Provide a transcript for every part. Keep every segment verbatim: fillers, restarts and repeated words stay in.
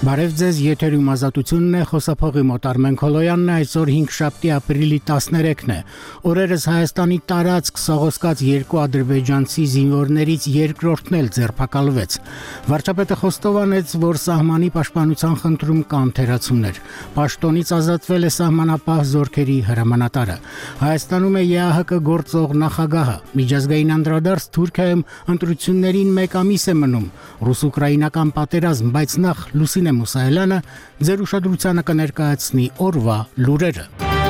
Բարև ձեզ, եթերում ազատությունն է, խոսափողի մոտ Արմեն Քոլոյանն է, այսօր հինգշաբթի ապրիլի տասներեքն է։ Օրերս Հայաստանի տարածք սողոսկած երկու ադրբեջանցի զինվորներից երկրորդն էլ ձերբակալվեց։ Վարչապետը խոստովանեց, որ սահմանի պաշտպանության խնդրում կան թերացումներ։ Պաշտոնից ազատվել է սահմանապահ զորքերի հրամանատարը։ Հայաստանում է ԵԱՀԿ գործող նախագահը։ Միջազգային անդրադարձ Թուրքիայում ընտրություններին մեկ ամիս է մնում։ Ռուս-ուկրաինական պատերազմ, բայց նախ Լուսինե Մուսայելյանը ձեր ուշադրությանը կներկայացնի օրվա լուրերը։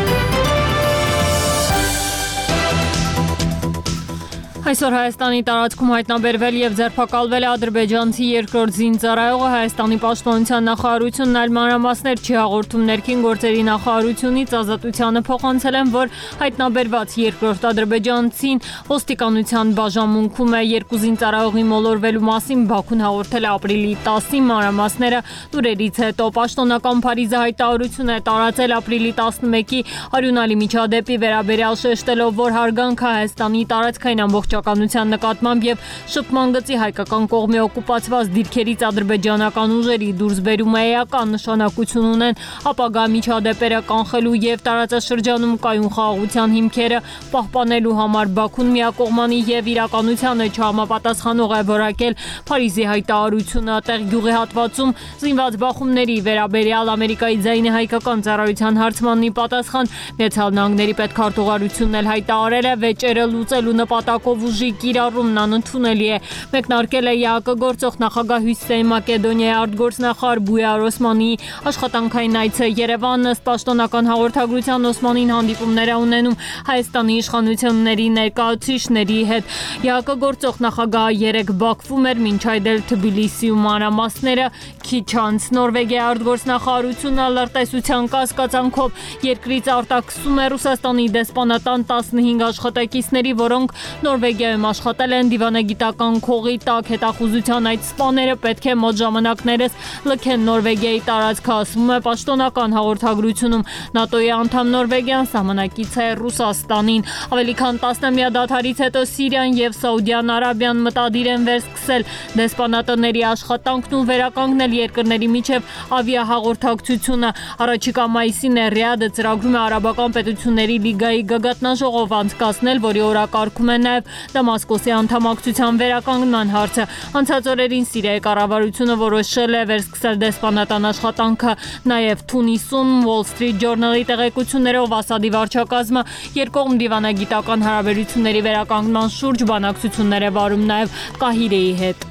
Այսօր Հայաստանի տարածքում հայտնաբերվել եւ ձերբակալվել է ադրբեջանցի երկրորդ զինծառայողը։ Հայաստանի պաշտպանության նախարարությունն այլ մանրամասներ չի հաղորդում։ Ներքին գործերի նախարարությունից ազատությանը փոխանցել են, որ հայտնաբերված երկրորդ ադրբեջանցին ոստիկանության բաժանմունքում է։ Երկու զինծառայողի մոլորվելու մասին Բաքուն հաղորդել է ապրիլի տասին մանրամասները լուրերից հետո։ Պաշտոնական Փարիզը հայտարարություն է տարածել ապրիլի տասնմեկի արյունալի միջադեպի վերաբերյալ, շեշտելով, որ հարգանքը Հայաստանի տարածքային ամբողջ նկատմամբ եւ շփման գծի հայկական կողմի օկուպացված դիրքերից ադրբեջանական ուժերի դուրսբերումը էական նշանակություն ունեն ապագա միջադեպերը կանխելու եւ տարածաշրջանում կայուն խաղաղության հիմքերը պահպանելու համար։ Բաքուն միակողմանի եւ իրականությանը չհամապատասխանող է որակել Փարիզի հայտարարությունը։ Տեղ գյուղի հատվածում զինված բախումների վերաբերյալ Ամերիկայի ձայնի հայկական ծառայության հարցմանի պատասխան Միացյալ Նահանգների պետքարտուղարությունն էլ հայտարարել է վեճերը լուծելու նպատակով ուժի կիրառումն անընդունելի է։ Մեկնարկել է ԵԱՀԿ գործող նախագահ Հյուսիսային Մակեդոնիայի արտգործնախարար Բույար Օսմանիի աշխատանքային այցը Երևան։ Ըստ պաշտոնական հաղորդագրության Օսմանին հանդիպումներ է ունենում Հայաստանի իշխանությունների ներկայացուցիչների հետ։ ԵԱՀԿ գործող նախագահը երեկ Բաքվում էր, մինչ այդ էլ Թբիլիսիում մանրամասները քիչ անց։ Նորվեգիայի արտգործնախարարությունը լրտեսության կասկածանքով երկրից արտաքսում է Ռուսաստանի դեսպանատան տասնհինգ աշխատակիցների, որոնք Նորվեգիայում աշխատել են դիվանագիտական քողի տակ։ Հետախուզության այդ սպաները պետք է մոտ ժամանակներս լքեն Նորվեգիայի տարածքը, ասվում է պաշտոնական հաղորդագրությունում։ ՆԱՏՕ-ի անդամ Նորվեգիան սահմանակից է Ռուսաստանին։ Ավելի քան տասնամյա դադարից հետո Սիրիան եւ Սաուդյան Արաբիան մտադիր են վերսկսել դեսպանատների աշխատանքն ու վերականգնել երկրների միջև ավիահաղորդակցությունը։ Առաջիկա մայիսին է Ռիադը ծրագրում է Արաբական պետությունների լիգայի գագաթնաժողով անցկացնել, որի օրակարգում է նաև Դամասկոսի անդամակցության վերականգնման հարցը։ Անցած օրերին Սիրիայի կառավարությունը որոշել է վերսկսել դեսպանատան աշխատանքը նաև Թունիսում։ Wall Street Journal-ի տեղեկություններով Ասադի վարչակազմը երկկողմ դիվանագիտական հարաբերությունների վերականգնման շուրջ բանակցություններ է վարում նաև Կահիրեի հետ։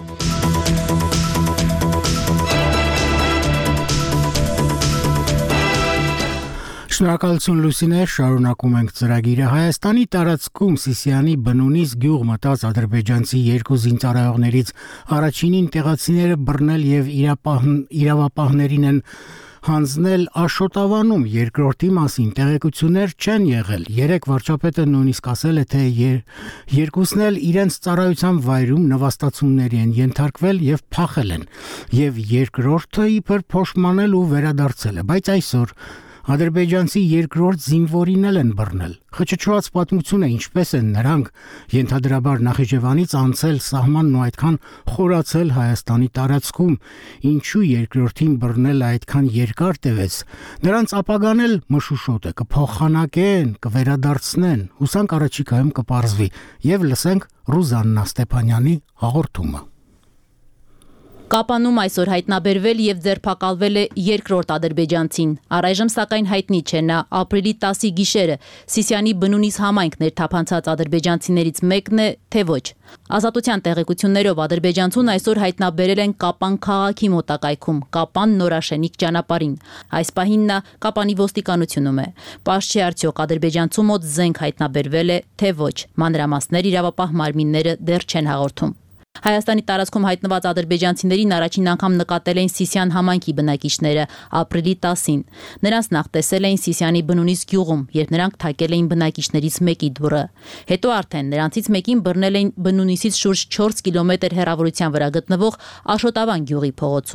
Շնորհակալություն Լուսինե, շարունակում ենք ծրագիրը։ Հայաստանի տարածքում Սիսիանի բնունից գյուղ մտած ադրբեջանցի երկու զինծառայողներից առաջինին տեղացիները բռնել եւ իրավապահներին են հանձնել Աշոտավանում, երկրորդի մասին տեղեկություններ չեն եղել։ Երեք վարչապետը նույնիսկ ասել է, թե երկուսն էլ իրենց ծառայության վայրում նվաստացումների են ենթարկվել եւ փախել են, եւ երկրորդը իբր փոշմանել ու վերադարձել է, բայց այսօր ադրբեջանցի երկրորդ զինվորին էլ են բռնել։ Խճճված պատմություն է, ինչպես են նրանք ենթադրաբար Նախիջևանից անցել սահմանն ու այդքան խորացել Հայաստանի տարածքում, ինչու երկրորդին բռնելը այդքան երկար տևեց։ Նրանց ապագան էլ մշուշոտ է, կփոխանակեն, կվերադարձնեն, հուսանք առաջիկայում կպարզվի, եւ լսենք Ռուզաննա Ստեփանյանի հաղորդումը։ Կապանում այսօր հայտնաբերվել եւ ձերբակալվել է երկրորդ ադրբեջանցին։ Առայժմ սակայն հայտնի չէ նա ապրիլի տասի գիշերը Սիսիանի բնունից համայնք ներթափանցած ադրբեջանցիներից մեկն է, թե ոչ։ Ազատության տեղեկություններով ադրբեջանցուն այսօր հայտնաբերել են Կապան քաղաքի մոտակայքում, Կապան Նորաշենիկ ճանապարհին։ Այս պահին նա Կապանի ոստիկանությունում է։ Պարզ չէ արդյոք ադրբեջանցու մոտ զենք հայտնաբերվել է, թե ոչ։ Մանրամասներ իրավապահ մարմինները դեռ չեն հաղորդում։ Հայաստանի տարածքում հայտնված ադրբեջանցիներին առաջին անգամ նկատել էին Սիսիան համայնքի բնակիչները ապրիլի տասին։ Նրանց նախ տեսել էին Սիսիանի բնունից գյուղում, երբ նրանք թակել էին բնակիչներից մեկի դուռը։ Հետո արդեն նրանցից մեկին բռնել էին բնունիսից շուրջ չորս կիլոմետր հեռավորության վրա գտնվող Աշոտավան գյուղի փողոցում։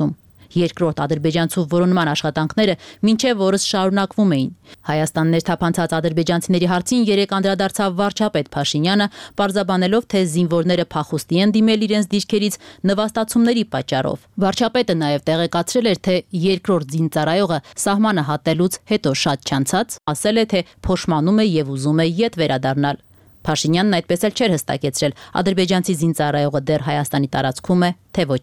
Երկրորդ ադրբեջանցու որոնման աշխատանքները մինչև օրս շարունակվում էին։ Հայաստան ներթափանցած ադրբեջանցիների հարցին երեկ անդրադարձավ վարչապետ Փաշինյանը, պարզաբանելով, թե զինվորները փախուստի են դիմել իրենց դիրքերից նվաստացումների պատճառով։ Վարչապետը նաև տեղեկացրել էր, թե երկրորդ զինծառայողը սահմանը հատելուց հետո շատ չանցած ասել է, թե փոշմանում է եւ ուզում է ետ վերադառնալ։ Փաշինյանն այդպես էլ չէր հստակեցրել, ադրբեջանցի զինծառայողը դեռ Հայաստանի տարածքում է, թե ոչ։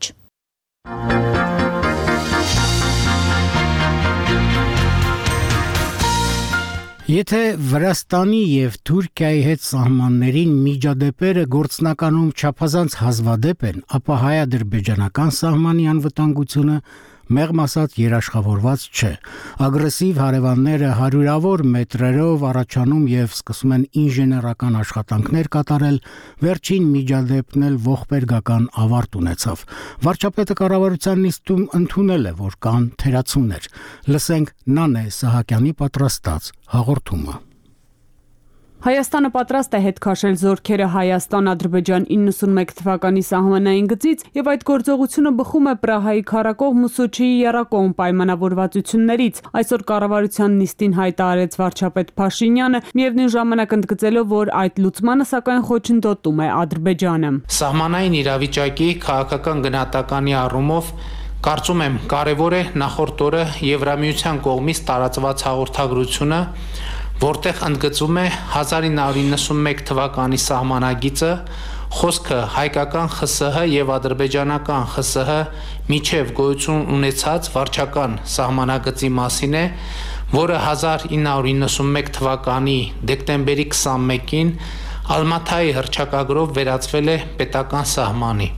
Եթե Վրաստանի եւ Թուրքիայի հետ սահմաններին միջադեպերը գործնականում չափազանց հազվադեպ են, ապա հայ-ադրբեջանական սահմանի անվտանգությունը մեղմ ասած երաշխավորված չէ։ Ագրեսիվ հարևանները հարյուրավոր մետրերով առաջանում եւ սկսում են ինժեներական աշխատանքներ կատարել, վերջին միջադեպն էլ ողբերգական ավարտ ունեցավ։ Վարչապետը կառավարության նիստում ընդունել է, որ կան թերացումներ։ Լսենք Նանե Սահակյանի պատրաստած հաղորդումը։ Հայաստանը պատրաստ է հետ քաշել զորքերը Հայաստան-Ադրբեջան իննսունմեկ թվականի սահմանային գծից եւ այդ գործողությունը բխում է Պրահայի քառակողմ ու Սոչիի եռակողմ պայմանավորվածություններից։ Այսօր կառավարության նիստին հայտարարեց վարչապետ Փաշինյանը, միևնույն ժամանակ ընդգծելով, որ այդ լուծմանը սակայն խոչընդոտում է Ադրբեջանը։ Սահմանային իրավիճակի քաղաքական գնահատականի առումով կարծում եմ կարևոր է նախորդ օրը Եվրամիության կողմից տարածված հաղորդագրությունը, որտեղ ընդգծում է հազար ինը հարյուր իննսունմեկ թվականի սահմանագիծը, խոսքը հայկական ԽՍՀ եւ ադրբեջանական ԽՍՀ միջև գոյություն ունեցած վարչական սահմանագծի մասին է, որը հազար ինը հարյուր իննսունմեկ թվականի դեկտեմբերի քսանմեկին Ալմաթայի հռչակագրով վերածվել է պետական սահմանի։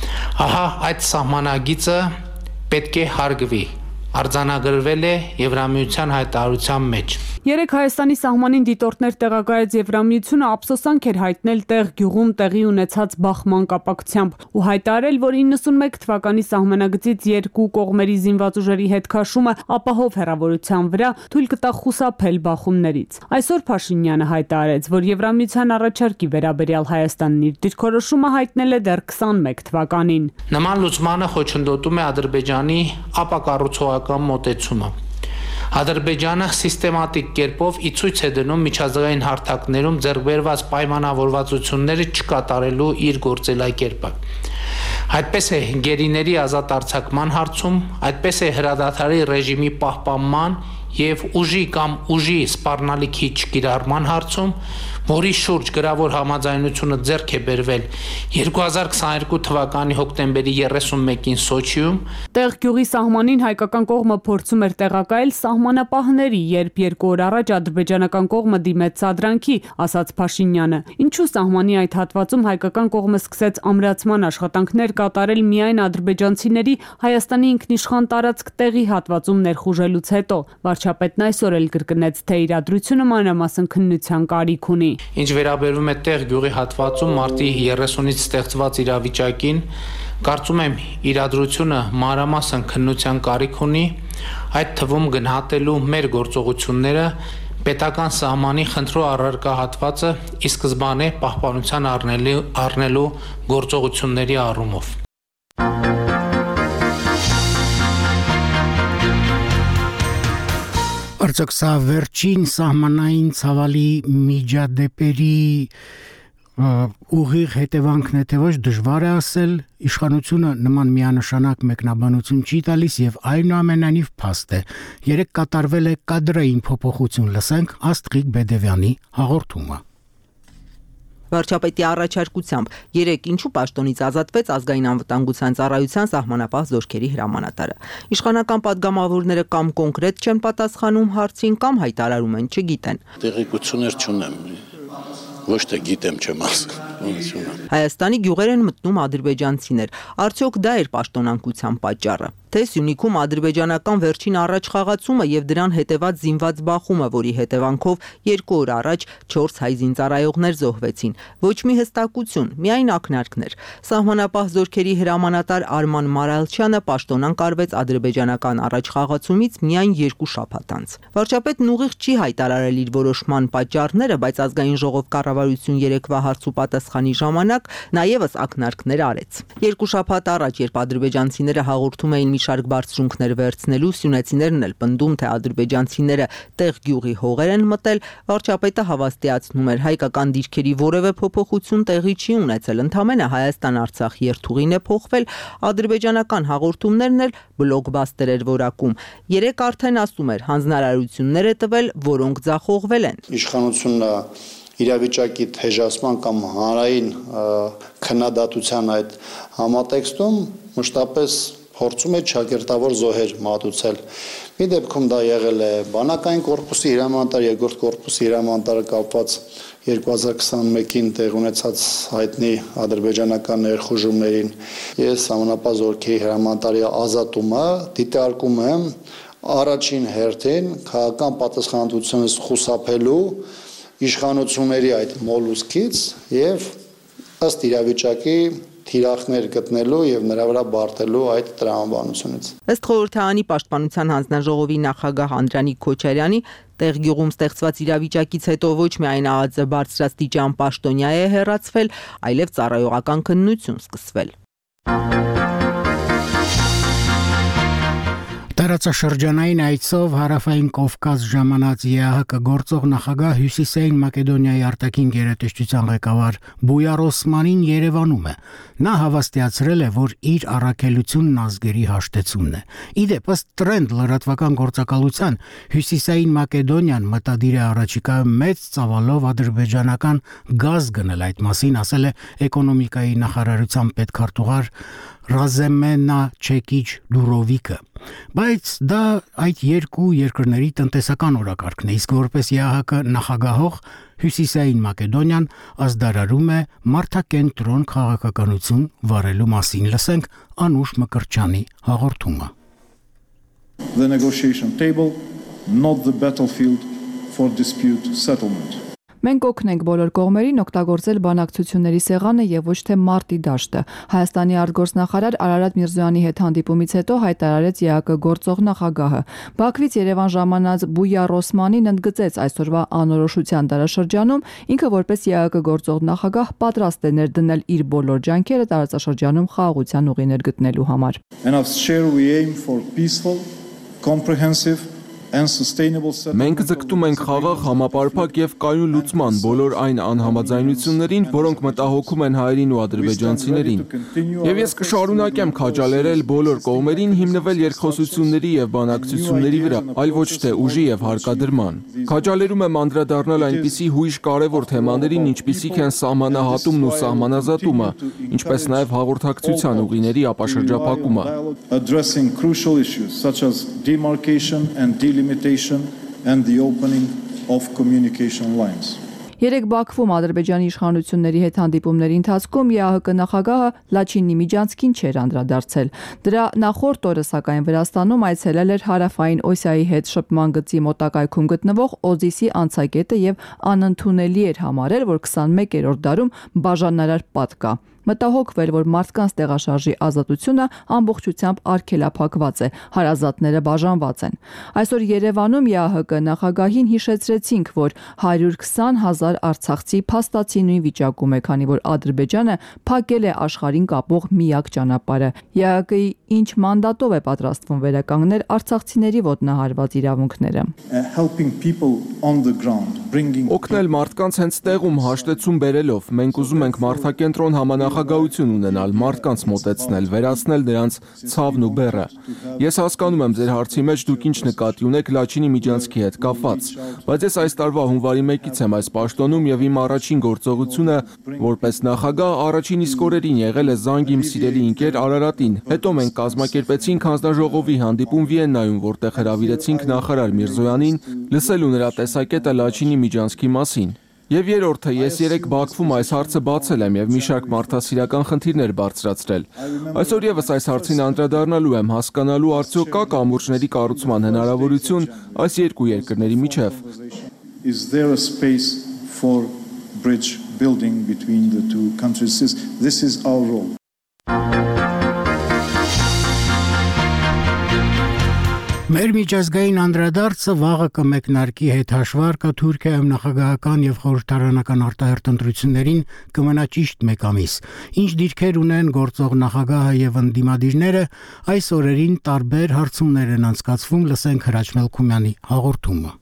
Ահա այդ սահմանագիծը պետք է հարգվի, արձանագրվել է Եվրամիության հայտարարության մեջ։ Երեք Հայաստանի սահմանին դիտորդներ տեղակայած Եվրամիությունը ափսոսանք էր հայտնել տեղ գյուղում տեղի ունեցած բախման կապակցությամբ ու հայտարարել, որ իննսունմեկ թվականի սահմանագծից երկու կողմերի զինված ուժերի հետ քաշումը ապահով հեռավորության վրա թույլ կտա խուսափել բախումներից։ Այսօր Փաշինյանը հայտարարեց, որ Եվրամիության առաջարկի վերաբերյալ Հայաստանն իր դիրքորոշումը հայտնել է դեռ քսանմեկ թվականին։ Նման լուծմանը խոչընդոտում է Ադրբեջանի ապակառուցողական մոտեցումը։ Ադրբեջանը սիստեմատիկ կերպով ի ցույց է դնում միջազգային հարթակներում ձեռք բերված պայմանավորվածությունները չկատարելու իր գործելակերպը։ Այդպես է գերիների ազատ արձակման հարցում, այդպես է հրադադարի ռեժիմի պահպանման եւ ուժի կամ ուժի սպառնալիքի չկիրառման հարցում, որի շուրջ գրավոր համաձայնությունը ձեռք է բերվել երկու հազար քսաներկու թվականի հոկտեմբերի երեսունմեկին Սոչիում։ Տեղ գյուղի սահմանին հայկական կողմը փորձում էր տեղակայել սահմանապահների, երբ երկու օր առաջ ադրբեջանական կողմը դիմեց սադրանքի, ասաց Փաշինյանը։ Ինչու սահմանի այդ հատվածում հայկական կողմը սկսեց ամրացման աշխատանքներ կատարել միայն ադրբեջանցիների Հայաստանի ինքնիշխան տարածք տեղի հատվածում ներխուժելուց հետո։ Վարչապետն այսօր էլ կրկնեց, թե իրադրությունը մանրամասն քննության կարիք ունի։ Ինչ վերաբերում է տեղ գյուղի հատվածում մարտի երեսունից ստեղծված իրավիճակին, կարծում եմ իրադրությունը մանրամասն քննության կարիք ունի, այդ թվում գնահատելու մեր գործողությունները պետական սահմանի խնդրու առարկա հատվածը ի սկզբանե պահպանության առնելու, առնելու գործողությունների առումով։ Արդյոք սա վերջին սահմանային ցավալի միջադեպերի ուղիղ հետևանքն է, թե ոչ, դժվար է ասել։ Իշխանությունը նման միանշանակ մեկնաբանություն չի տալիս եւ այնուամենայնիվ փաստ է։ Երեք կատարվել է կադրային փոփոխություն, լսենք Աստղիկ Բեդևյանի հաղորդումը։ Վարչապետի առաջարկությամբ երեք ինչու պաշտոնից ազատվեց ազգային անվտանգության ծառայության սահմանապահ զորքերի հրամանատարը։ Իշխանական падգամավորները կամ կոնկրետ չեն պատասխանում հարցին, կամ հայտարարում են չգիտեն։ Տեղեկություններ չունեմ, ոչ թե գիտեմ չեմ ասում։ Հայաստանի գյուղեր են մտնում ադրբեջանցիներ։ Արդյոք դա էր պաշտոնանկության պատճառը։ Թե Սյունիքում ադրբեջանական վերջին առաջխաղացումը եւ դրան հետեւած զինված բախումը, որի հետևանքով երկու օր առաջ չորս հայ զինծառայողներ զոհվեցին։ Ոչ մի հստակություն, միայն ակնարկներ։ Սահմանապահ զորքերի հրամանատար Արման Մարալչյանը պաշտոնանկ արվեց ադրբեջանական առաջխաղացումից միայն երկու շաբաթ անց։ Վարչապետն ուղիղ չի հայտարարել իր որոշման պատճառները, բայց ազգային ժողով կառավարություն երեկվա հարցու պատասխանի ժամանակ նաեւս ակնարկներ արեց։ Երկու շաբաթ առաջ, երբ ադրբեջանցիները հաղորդում էին մի շարք բարձրունքներ վերցնելու սյունեցիներն էլ պնդում, թե ադրբեջանցիները տեղ գյուղի հողեր են մտել, վարչապետը հավաստիացնում էր հայկական դիրքերի որևէ փոփոխություն տեղի չի ունեցել, ընդամենը Հայաստան-Արցախ երթուղին է փոխվել, ադրբեջանական հաղորդումներն էլ բլոկբաստեր էր որակում։ Երեք արդեն ասում էր, հանձնարարություններ է տվել, որոնք ձախողվել են։ Իշխանությունը իրավիճակի թեժացման կամ հանրային քննադատության այդ համատեքստում մշտապես փորձում է ճակերտավոր զոհեր մատուցել։ Մի դեպքում դա եղել է բանակային կորպուսի հրամանատար, երկրորդ կորպուսի հրամանատարը կապված երկու հազար քսաներկին տեղ ունեցած հայտնի ադրբեջանական ներխուժումներին։ Ես համանապահ զորքերի հրամանատարի ազատումը դիտարկում եմ առաջին հերթին քաղաքական պատասխանատվությունից խուսափելու իշխանությունների այդ մոլուսկից եւ ըստ իրավիճակի թիրախներ գտնելու եւ նրա վրա բարտելու այդ տրամաբանությունից։ Ըստ խորհրդարանի պաշտպանության հանձնաժողովի նախագահ Անդրանիկ Քոչարյանի, տեղ գյուղում ստեղծված իրավիճակից հետո ոչ միայն ԱԱԾ բարձրաստիճան պաշտոնյա է հեռացվել, այլև ծառայողական քննություն սկսվել։ Տարածաշրջանային այցով Հարավային Կովկաս ժամանած ԵԱՀԿ գործող նախագահ Հյուսիսային Մակեդոնիայի արտաքին գերատեսչության ղեկավար Բույար Օսմանին Երևանում է։ Նա հավաստիացրել է, որ իր առաքելությունն ազգերի հաշտեցումն է։ Ի դեպ, ըստ Տրենդ լրատվական գործակալության, Հյուսիսային Մակեդոնիան մտադիր է առաջիկայում մեծ ծավալով ադրբեջանական գազ գնել, այդ մասին ասել է էկոնոմիկայի նախարարության պետքարտուղար Ռազեմենա Չեկիչ Դուրովիկը, բայց դա այդ երկու երկրների տնտեսական օրակարգն է, իսկ որպես ԵԱՀԿ նախագահող Հյուսիսային Մակեդոնիան ազդարարում է մարդակենտրոն քաղաքականություն վարելու մասին։ Լսենք Անուշ Մկրտչյանի հաղորդումը։ The negotiation table, not the battlefield for dispute settlement. Մենք օգնենք բոլոր կողմերին օգտագործել բանակցությունների սեղանը եւ ոչ թե մարտի դաշտը։ Հայաստանի արտգործնախարար Արարատ Միրզոյանի հետ հանդիպումից հետո հայտարարեց ԵԱՀԿ գործող նախագահը։ Բաքվից Երևան ժամանած Բույար Օսմանին ընդգծեց այսօրվա անորոշության դարաշրջանում ինքը որպես ԵԱՀԿ գործող նախագահ պատրաստ է ներդնել իր բոլոր ջանքերը տարածաշրջանում խաղաղության ուղիներ գտնելու համար։ And as share we aim for peaceful, comprehensive Մենք ձգտում ենք խաղաղ, համապարփակ եւ կայուն լուծման բոլոր այն անհամաձայնություններին, որոնք մտահոգում են հայերին ու ադրբեջանցիներին։ Եվ ես կշարունակեմ քաջալերել բոլոր կողմերին հիմնվել երկխոսությունների եւ բանակցությունների վրա, այլ ոչ թե ուժի եւ հարկադրման։ Քաջալերում եմ անդրադառնալ այնպիսի հույժ կարևոր թեմաներին, ինչպիսիք են սահմանահատումն ու սահմանազատումը, ինչպես նաեւ հաղորդակցության ուղիների ապաշրջափակումը։ Addressing crucial issues such as demarcation and delimitation and the opening of communication lines. Երեք Բաքվում Ադրբեջանի իշխանությունների հետ հանդիպումների ընթացքում ԵԱՀԿ նախագահը Լաչինի միջանցքին չէր անդրադարձել։ Դրա նախորդ օրը սակայն Վրաստանում այցելել էր Հարավային Օսիայի հետ շփման գծի մոտակայքում գտնվող Օզիսի անցակետը եւ անընդունելի էր համարել, որ քսաներորդ դարում բաժանարար պատ կա։ Մտահոգվել, որ մարդկանց տեղաշարժի ազատությունը ամբողջությամբ արգելափակված է, հարազատները բաժանված են։ Այսօր Երևանում ԵԱՀԿ նախագահին հիշեցրեցինք, որ հարյուր քսան հազար արցախցի փաստացի նույն վիճակում է, քանի որ Ադրբեջանը փակել է աշխարհին կապող միակ ճանապարհը։ ԵԱՀԿ-ի ինչ մանդատով է պատրաստվում վերականգնել արցախցիների ոտնահարված իրավունքները։ Օգնել մարդկանց հենց տեղում հաշտեցում բերելով, մենք ուզում ենք մարդակենտրոն համանախագահություն ունենալ, մարդկանց մոտեցնել, վերացնել նրանց ցավն ու բեռը։ Ես հասկանում եմ ձեր հարցի մեջ դուք ինչ նկատի ունեք Լաչինի միջանցքի հետ կապված, բայց ես այս տարվա հունվարի մեկից եմ այս պաշտոնում եւ իմ առաջին գործողությունը որպես նախագահ առաջին իսկ օրերին եղել է զանգ իմ սիրելի ընկեր Արարատին։ Հետո մենք կազմակերպեցինք հանձնաժողովի հանդիպում Վիեննայում, որտեղ հրավիրեցինք նախարար Միրզոյանին լսելու նրա տեսակետը Լաչինի միջանցքի մասին։ Եվ երրորդը, ես երեք Բաքվում այս հարցը բացել եմ եւ մի շարք մարդասիրական խնդիրներ բարձրացրել։ Այսօր եւս այս հարցին անդրադառնալու եմ, հասկանալու արդյոք կա կամուրջների կառուցման հնարավորություն այս երկու երկրների միջև։ Is there a space for bridge building between the two countries? This is our role. Մեր միջազգային անդրադարձը վաղը կմեկնարկի հետ հաշվարկը Թուրքիայում նախագահական եւ խորհրդարանական արտահերթ ընտրություններին կմնա ճիշտ մեկ ամիս։ Ինչ դիրքեր ունեն գործող նախագահը եւ ընդդիմադիրները, այս օրերին տարբեր հարցումներ են անցկացվում, լսենք Հրաչ Մելքումյանի հաղորդումը։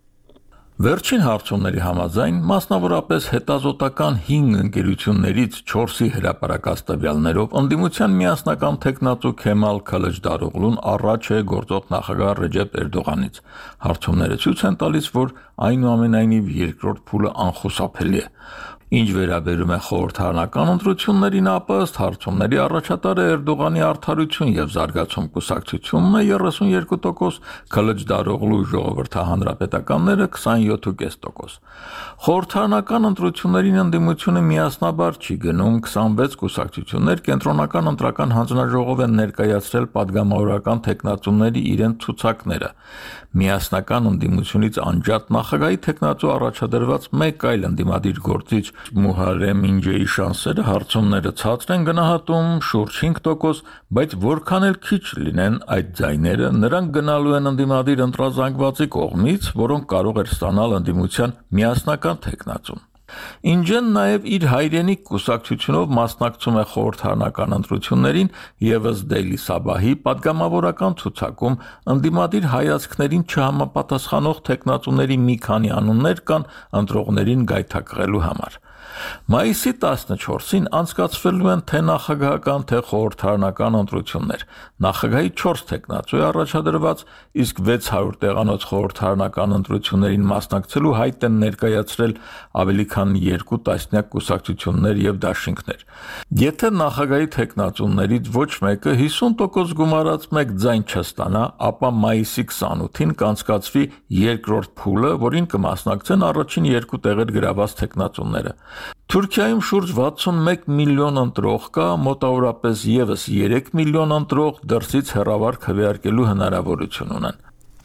Վերջին հարցումների համաձայն, մասնավորապես հետազոտական հինգ ընկերություններից չորսի հրապարակած տվյալներով, ընդդիմության միասնական թեկնածու Քեմալ Քլիչդարօղլուն առաջ է գործող նախագահ Ռեջեփ Էրդողանից։ Հարցումները ցույց են տալիս, որ այնուամենայնիվ երկրորդ փուլը անխուսափելի է։ Ինչ վերաբերում է խորհրդարանական ընտրություններին, ապա ըստ հարցումների առաջատարը Էրդողանի արդարություն եւ զարգացում կուսակցությունն է երեսունյոթ տոկոս, Քլիչդարօղլու ժողովրդահանրապետականները քսանյոթ կես տոկոս։ Խորհրդարանական ընտրություններին ընդդիմությունը միասնաբար չի գնում, քսանվեց կուսակցություններ կենտրոնական ընտրական հանձնաժողով են ներկայացրել падգամավորական թեկնածուների իրենց ցուցակները։ Միասնական ընդդիմությունից անջատ նախագահի թեկնածու առաջադրված մեկ այլ ընդդիմադիր գործիչ Մուհարեմ Ինջեի շանսերը հարցումները ցածր են գնահատում շուրջ հինգ տոկոս, բայց որքան էլ քիչ լինեն այդ ձայները, նրանք գնալու են ընդդիմադիր ընտրազանգվածի կողմից, որոնք կարող էր ստանալ ընդդիմության միասնական թեկնածուն։ Ինջեն նաև իր հայրենիք կուսակցությունով մասնակցում է խորհրդարանական ընտրություններին եւ ըստ Դեյլի Սաբահի падգամավորական ցուցակում ընդդիմադիր հայացքներին չհամապատասխանող թեկնածուների մի քանի անուններ կան ընտրողներին գայթակղելու համար։ Մայիսի տասնչորսին անցկացվելու են թե նախագահական, թե խորհրդարանական ընտրություններ։ Նախագահի չորս թեկնածու է առաջադրված, իսկ վեց հարյուր տեղանոց խորհրդարանական ընտրություններին մասնակցելու հայտ են ներկայացրել ավելի քան երկու տասնյակ կուսակցություններ եւ դաշինքներ։ Եթե նախագահի թեկնածուներից ոչ մեկը հիսուն տոկոս գումարած մեկ ձայն չստանա, ապա մայիսի քսանութին կանցկացվի երկրորդ փուլը, որին կմասնակցեն առաջին երկու տեղեր գրաված թեկնածուները։ Թուրքիայում շուրջ վաթսունմեկ միլիոն ընտրող կա, մոտավորապես եւս երեք միլիոն ընտրող դրսից հեռավար քվեարկելու հնարավորություն ունեն։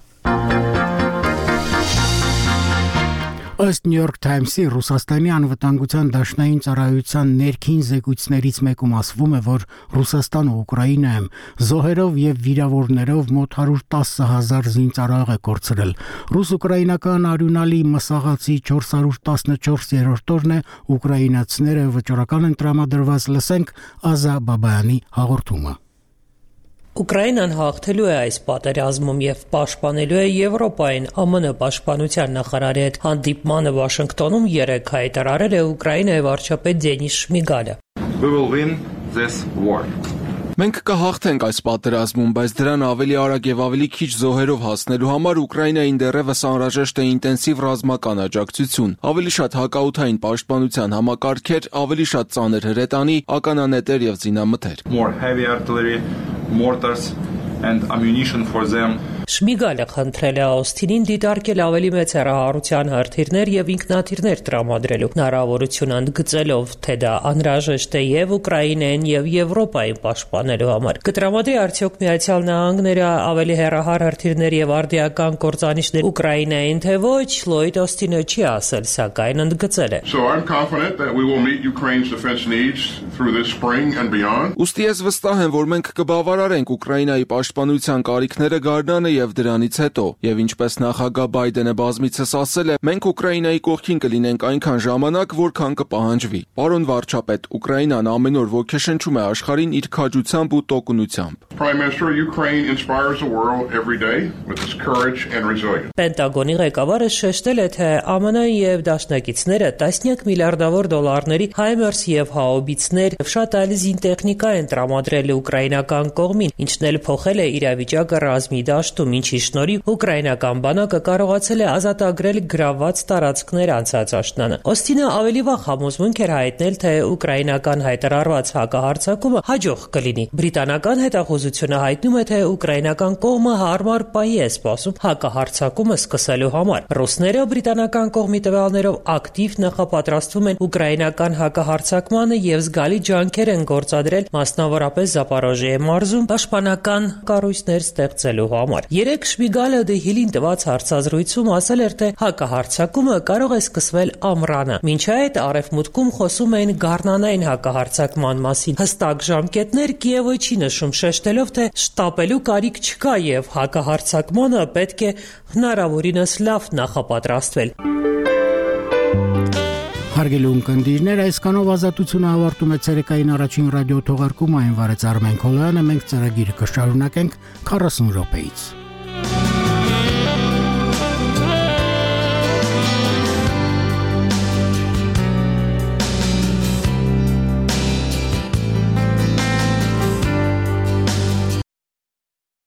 Ըստ New York Times-ի Ռուսաստանի անվտանգության դաշնային ծառայության ներքին զեկույցներից մեկում ասվում է, որ Ռուսաստանը Ուկրաինայում զոհերով եւ վիրավորներով մոտ հարյուր տասը հազար զինծառայող է կորցրել։ Ռուս-ուկրաինական արյունալի մսաղացի չորս հարյուր տասնչորսերորդ օրն է ուկրաինացիները վճռական են տրամադրված, լսենք Ազա Բաբայանի հաղորդումը։ Ուկրաինան հաղթելու է այս պատերազմում եւ պաշտպանելու է Եվրոպային։ Է Մը Նե պաշտպանության նախարարի հետ հանդիպմանը Վաշինգտոնում երեկ հայտարարել է Ուկրաինայի վարչապետ Դենիս Շմիգալը։ We will win this war. Մենք կհաղթենք այս պատերազմում, բայց դրան ավելի արագ եւ ավելի քիչ զոհերով հասնելու համար Ուկրաինային դեռևս անհրաժեշտ է ինտենսիվ ռազմական աջակցություն, ավելի շատ հակաօդային պաշտպանության համակարգեր, ավելի շատ ծանր հրետանի, ականանետեր եւ զինամթեր։ More heavy artillery, mortars and ammunition for them. Շմիգալը խնդրել է Օսթինին դիտարկել ավելի մեծ հեռահարության հրթիռներ եւ ինքնաթիռներ տրամադրելու հնարավորություն ընդգծելով, թե դա անհրաժեշտ է եւ Ուկրաինային եւ Եվրոպային պաշտպանելու համար։ Կտրամադրի արդյոք Միացյալ Նահանգները ավելի հեռահար հրթիռներ եւ արդիական կործանիչներ Ուկրաինային, թե ոչ, Լոյդ Օսթինը չի ասել, սակայն ընդգծել է։ So I'm confident that we will meet Ukraine's defense needs through this spring and beyond. Ուստի ես վստահ եմ, որ մենք կբավարարենք Ուկրաինայի պաշտպանության կարիքները գարնանը եւ դրանից հետո, եւ ինչպես նախագահ Բայդենը բազմիցս ասել է, մենք Ուկրաինայի կողքին կլինենք այնքան ժամանակ, որքան կպահանջվի։ Պարոն վարչապետ, Ուկրաինան ամեն օր ոգեշնչում է աշխարհին իր քաջությամբ ու տոկունությամբ։ Prime Minister, Ukraine inspires the world every day with its courage and resilience. Պենտագոնի ղեկավարը շեշտել է, թե Է Մը Նե եւ դաշնակիցները տասնյակ միլիարդավոր դոլարների Հայմերս եւ Հաուբիցներ եւ շատ այլ զինտեխնիկա են տրամադրել ուկրաինական կողմին, ինչն էլ փոխել է իրավիճակը ռազմի դաշտում, ինչի շնորհիվ ուկրաինական բանակը կարողացել է ազատագրել գրաված տարածքներ անցած աշնանը։ Օստինը ավելի վաղ համոզմունք էր հայտնել, թե ուկրաինական հայտարարված հակահարձակումը հաջող կլինի։ Բրիտանական հետախուզությունը հայտնում է, թե ուկրաինական կողմը հարմար պահի է սպասում հակահարձակումը սկսելու համար։ Ռուսները բրիտանական կողմի տվյալներով ակտիվ նախապատրաստվում են ուկրաինական հակահարձակմանը եւ զգալի ջանքեր են գործադրել մասնավորապես Զապորոժիե մարզում պաշտպանական կառույցներ ստեղծելու համար։ Երեք Շպիգալը Դեհիլին տված հարցազրույցում ասել էր, թե հակահարձակումը կարող է սկսվել ամռանը։ Մինչ այդ Արևմուտքում խոսում էին գարնանային հակահարձակման մասին։ Հստակ ժամկետներ Կիևը չի նշում, շեշտելով, թե շտապելու կարիք չկա եւ հակահարձակմանը պետք է հնարավորինս լավ նախապատրաստվել։ Հարգելի ունկնդիրներ, այսքանով Ազատությունը ավարտում է ցերեկային առաջին ռադիո թողարկումը, այն վարեց Արմեն Քոլյանը, մենք ծրագիրը կշարունակենք քառասուն րոպեից։